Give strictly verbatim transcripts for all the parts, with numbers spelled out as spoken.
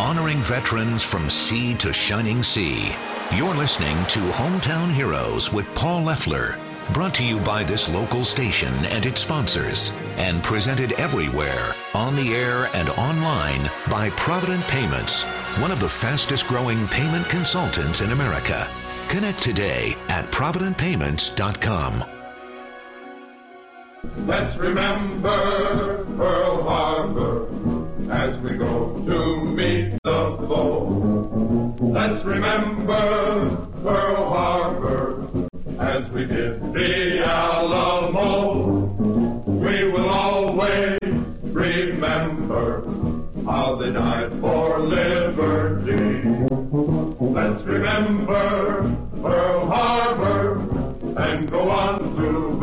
honoring veterans from sea to shining sea. You're listening to Hometown Heroes with Paul Leffler, brought to you by this local station and its sponsors, and presented everywhere, on the air and online, by Provident Payments, one of the fastest growing payment consultants in America. Connect today at provident payments dot com. Let's remember Pearl Harbor as we go to meet the foe. Let's remember Pearl Harbor as we did the Alamo. We will always remember how they died for liberty. Let's remember Pearl Harbor and go on to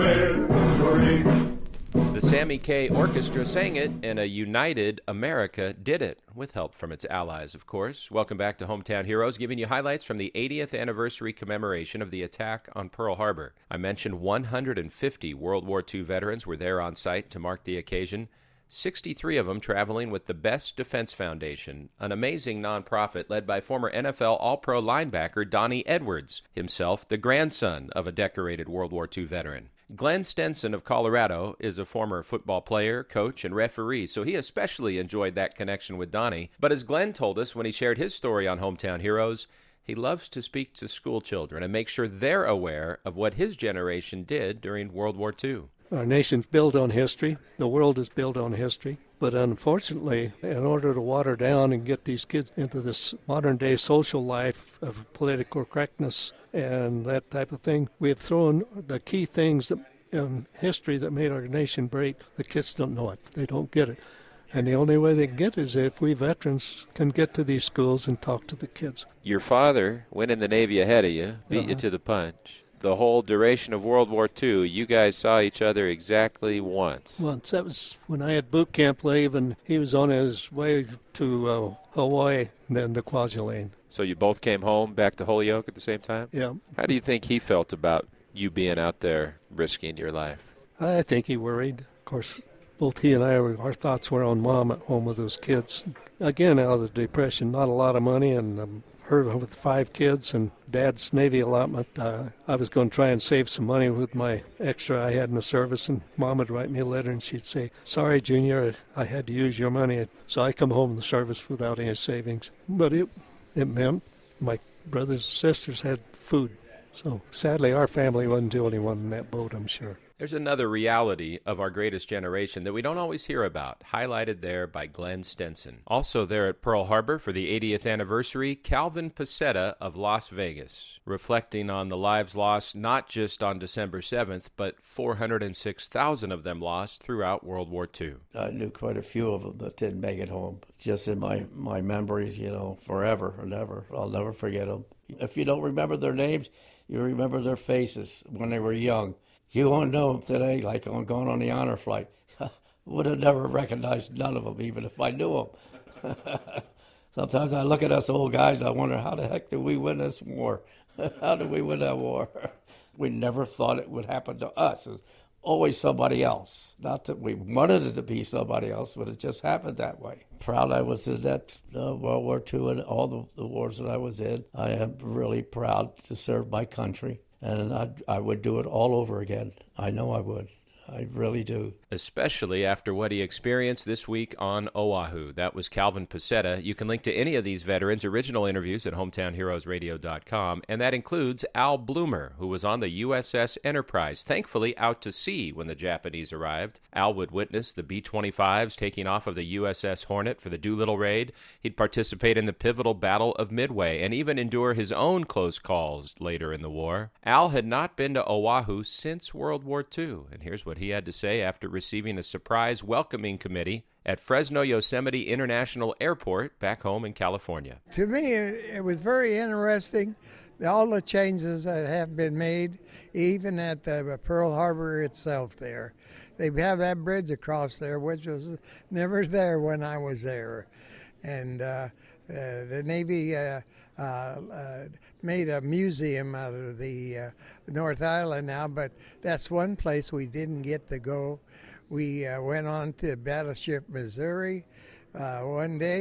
victory. The Sammy Kaye Orchestra sang it, and a united America did it, with help from its allies, of course. Welcome back to Hometown Heroes, giving you highlights from the eightieth anniversary commemoration of the attack on Pearl Harbor. I mentioned one hundred fifty World War Two veterans were there on site to mark the occasion, sixty-three of them traveling with the Best Defense Foundation, an amazing nonprofit led by former N F L All-Pro linebacker Donnie Edwards, himself the grandson of a decorated World War Two veteran. Glenn Stenson of Colorado is a former football player, coach, and referee, so he especially enjoyed that connection with Donnie. But as Glenn told us when he shared his story on Hometown Heroes, he loves to speak to school children and make sure they're aware of what his generation did during World War Two. Our nation's built on history. The world is built on history. But unfortunately, in order to water down and get these kids into this modern-day social life of political correctness and that type of thing, we have thrown the key things that, in history that made our nation great. The kids don't know it. They don't get it. And the only way they can get it is if we veterans can get to these schools and talk to the kids. Your father went in the Navy ahead of you, beat uh-huh. you to the punch. The whole duration of World War Two, you guys saw each other exactly once. Once. That was when I had boot camp leave, and he was on his way to uh, Hawaii and then to Kwajalein. So you both came home back to Holyoke at the same time? Yeah. How do you think he felt about you being out there risking your life? I think he worried. Of course, both he and I, were, our thoughts were on Mom at home with those kids. Again, out of the Depression, not a lot of money, and um, her with five kids and Dad's Navy allotment. Uh, I was going to try and save some money with my extra I had in the service, and Mom would write me a letter, and she'd say, "Sorry, Junior, I had to use your money." So I come home in the service without any savings. But it, it meant my brothers and sisters had food. So sadly, our family wasn't the only one in that boat, I'm sure. There's another reality of our greatest generation that we don't always hear about, highlighted there by Glenn Stenson. Also there at Pearl Harbor for the eightieth anniversary, Calvin Pasetta of Las Vegas, reflecting on the lives lost not just on December seventh, but four hundred six thousand of them lost throughout World War Two. I knew quite a few of them that didn't make it home. Just in my, my memories, you know, forever and ever. I'll never forget them. If you don't remember their names, you remember their faces when they were young. You won't know them today, like on going on the honor flight. Would have never recognized none of them, even if I knew them. Sometimes I look at us old guys, I wonder, how the heck did we win this war? How did we win that war? We never thought it would happen to us. It was always somebody else. Not that we wanted it to be somebody else, but it just happened that way. Proud I was in that uh, World War Two and all the, the wars that I was in. I am really proud to serve my country. And I, I would do it all over again. I know I would. I really do. Especially after what he experienced this week on Oahu. That was Calvin Pasetta. You can link to any of these veterans' original interviews at hometown heroes radio dot com, and that includes Al Bloomer, who was on the U S S Enterprise, thankfully out to sea when the Japanese arrived. Al would witness the B twenty-fives taking off of the U S S Hornet for the Doolittle raid. He'd participate in the pivotal Battle of Midway and even endure his own close calls later in the war. Al had not been to Oahu since World War Two, and here's what he had to say after receiving a surprise welcoming committee at Fresno Yosemite International Airport back home in California. To me, it was very interesting, all the changes that have been made, even at the Pearl Harbor itself there. They have that bridge across there, which was never there when I was there. And uh, uh, the Navy uh, uh, uh, made a museum out of the uh, North Island now, but that's one place we didn't get to go. We uh, went on to Battleship Missouri uh, one day,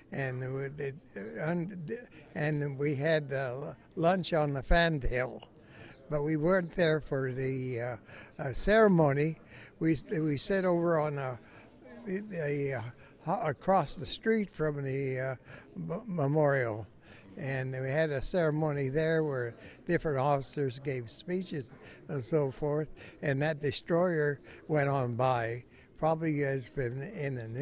and it, and we had uh, lunch on the Fantail, but we weren't there for the uh, uh, ceremony. We we sat over on a, a, a across the street from the uh, b- memorial, and we had a ceremony there where different officers gave speeches and so forth. And that destroyer went on by. Probably has been in the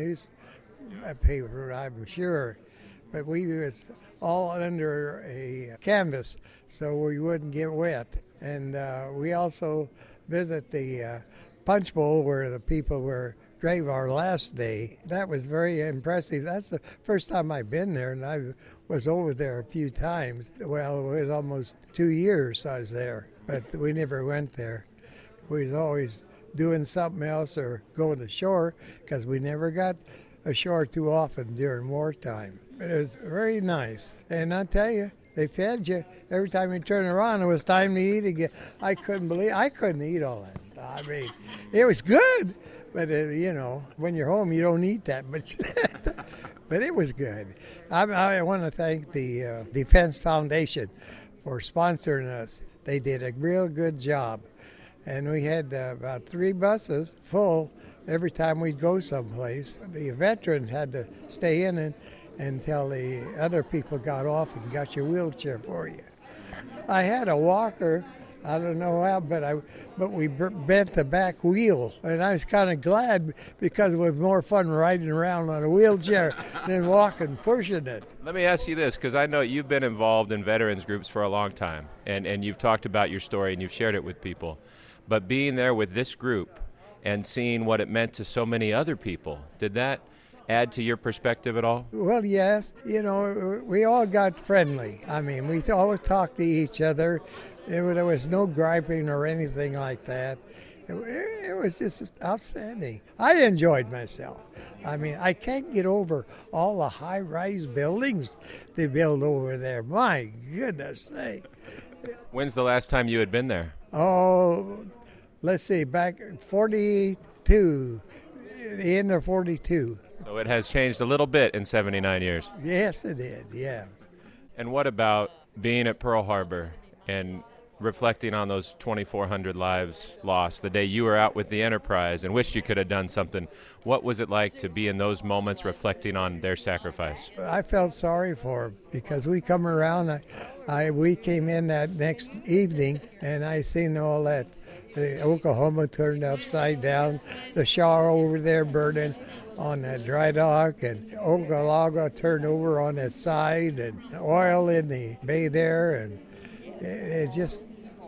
newspaper, I'm sure, but we was all under a canvas so we wouldn't get wet. And uh, we also visit the uh, punch bowl where the people were grave our last day. That was very impressive. That's the first time I've been there, and I was over there a few times. Well, it was almost two years I was there, but we never went there. We was always doing something else or going ashore because we never got ashore too often during wartime. But it was very nice. And I tell you, they fed you. Every time you turn around, it was time to eat again. I couldn't believe I couldn't eat all that. I mean, it was good, but, uh, you know, when you're home, you don't eat that much. But it was good. I, I want to thank the uh, Defense Foundation for sponsoring us. They did a real good job. And we had uh, about three buses full every time we'd go someplace. The veteran had to stay in it until the other people got off and got your wheelchair for you. I had a walker, I don't know how, but I but we b- bent the back wheel, and I was kind of glad because it was more fun riding around on a wheelchair than walking, pushing it. Let me ask you this, because I know you've been involved in veterans groups for a long time, and, and you've talked about your story and you've shared it with people. But being there with this group and seeing what it meant to so many other people, did that add to your perspective at all? Well, yes. You know, we all got friendly. I mean, we always talked to each other. There was no griping or anything like that. It, it was just outstanding. I enjoyed myself. I mean, I can't get over all the high-rise buildings they build over there. My goodness sake. When's the last time you had been there? Oh, let's see, back forty-two, the end of forty-two. So it has changed a little bit in seventy-nine years. Yes, it did, yeah. And what about being at Pearl Harbor and reflecting on those twenty-four hundred lives lost, the day you were out with the Enterprise and wished you could have done something? What was it like to be in those moments reflecting on their sacrifice? I felt sorry for them because we come around, I, I we came in that next evening and I seen all that. The Oklahoma turned upside down, the Shaw over there burning on that dry dock, and Okalauga turned over on its side, and oil in the bay there, and it, it just,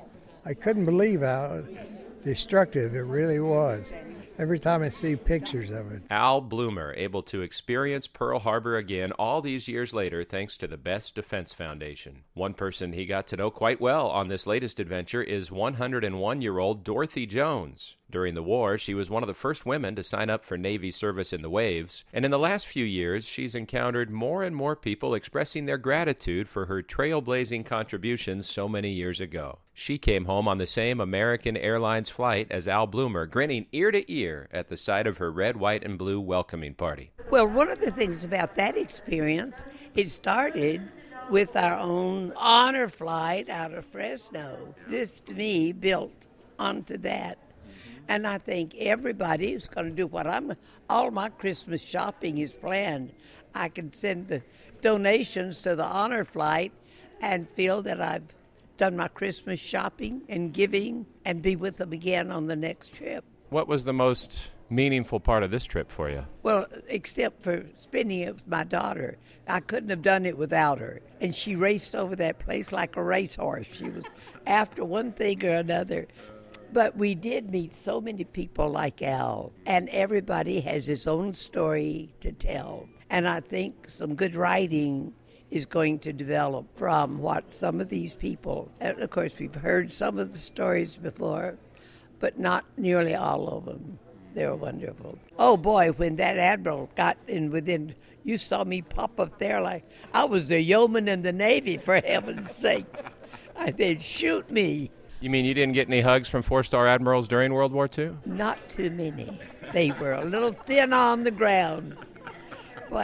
I couldn't believe how destructive it really was. Every time I see pictures of it. Al Bloomer, able to experience Pearl Harbor again all these years later thanks to the Best Defense Foundation. One person he got to know quite well on this latest adventure is one hundred one-year-old Dorothy Jones. During the war, she was one of the first women to sign up for Navy service in the waves, and in the last few years, she's encountered more and more people expressing their gratitude for her trailblazing contributions so many years ago. She came home on the same American Airlines flight as Al Bloomer, grinning ear to ear at the sight of her red, white, and blue welcoming party. Well, one of the things about that experience, it started with our own honor flight out of Fresno. This, to me, built onto that. And I think everybody is going to do what I'm, all my Christmas shopping is planned. I can send the donations to the honor flight and feel that I've done my Christmas shopping and giving and be with them again on the next trip. What was the most meaningful part of this trip for you? Well, except for spending it with my daughter. I couldn't have done it without her. And she raced over that place like a racehorse. She was after one thing or another. But we did meet so many people like Al, and everybody has his own story to tell. And I think some good writing is going to develop from what some of these people, and of course we've heard some of the stories before, but not nearly all of them. They're wonderful. Oh boy, when that admiral got in within, you saw me pop up there like I was a yeoman in the Navy, for heaven's sakes. I said, shoot me. You mean you didn't get any hugs from four-star admirals during World War Two? Not too many. They were a little thin on the ground. Boy,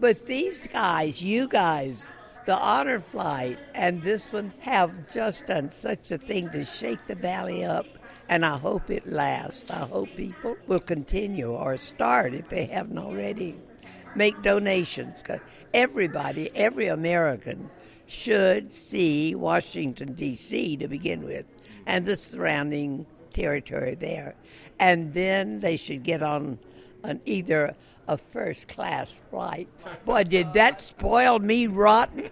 But these guys, you guys, the honor flight and this one have just done such a thing to shake the valley up, and I hope it lasts. I hope people will continue or start, if they haven't already, make donations. 'Cause everybody, every American should see Washington, D C to begin with, and the surrounding territory there. And then they should get on an either a first-class flight. Boy, did that spoil me rotten.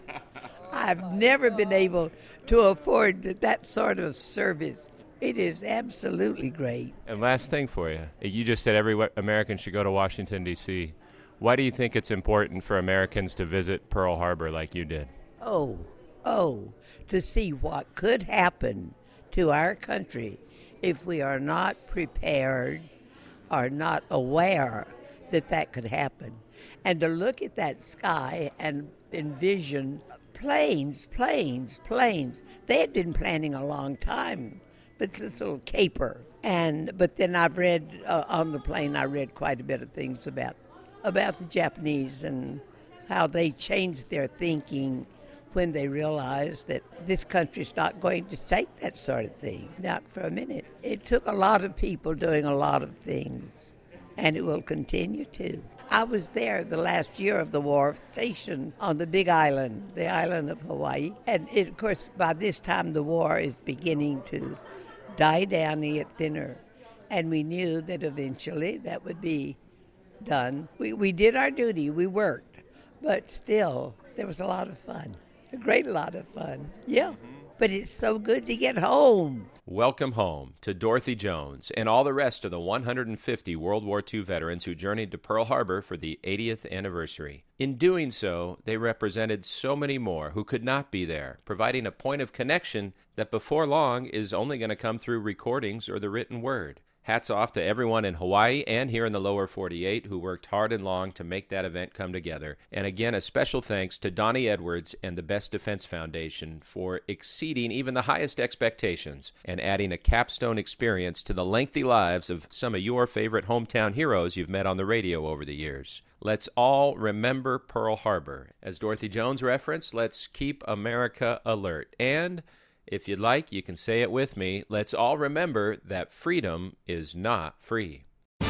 I've never been able to afford that sort of service. It is absolutely great. And last thing for you. You just said every American should go to Washington, D C Why do you think it's important for Americans to visit Pearl Harbor like you did? Oh, oh, to see what could happen to our country if we are not prepared or not aware that that could happen. And to look at that sky and envision planes, planes, planes. They had been planning a long time, but this little caper. And but then I've read uh, on the plane, I read quite a bit of things about about the Japanese and how they changed their thinking when they realized that this country's not going to take that sort of thing. Not for a minute. It took a lot of people doing a lot of things, and it will continue to. I was there the last year of the war, stationed on the big island, the island of Hawaii. And it, of course, by this time the war is beginning to die down and get thinner. And we knew that eventually that would be done. We, we did our duty, we worked, but still, there was a lot of fun. A great lot of fun, yeah. But it's so good to get home. Welcome home to Dorothy Jones and all the rest of the one hundred fifty World War Two veterans who journeyed to Pearl Harbor for the eightieth anniversary. In doing so, they represented so many more who could not be there, providing a point of connection that before long is only going to come through recordings or the written word. Hats off to everyone in Hawaii and here in the lower forty-eight who worked hard and long to make that event come together. And again, a special thanks to Donnie Edwards and the Best Defense Foundation for exceeding even the highest expectations and adding a capstone experience to the lengthy lives of some of your favorite hometown heroes you've met on the radio over the years. Let's all remember Pearl Harbor. As Dorothy Jones referenced, let's keep America alert. And if you'd like, you can say it with me. Let's all remember that freedom is not free.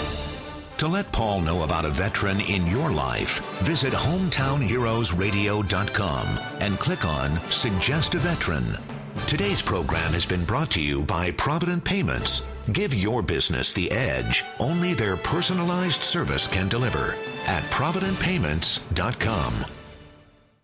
To let Paul know about a veteran in your life, visit hometown heroes radio dot com and click on Suggest a Veteran. Today's program has been brought to you by Provident Payments. Give your business the edge only their personalized service can deliver at provident payments dot com.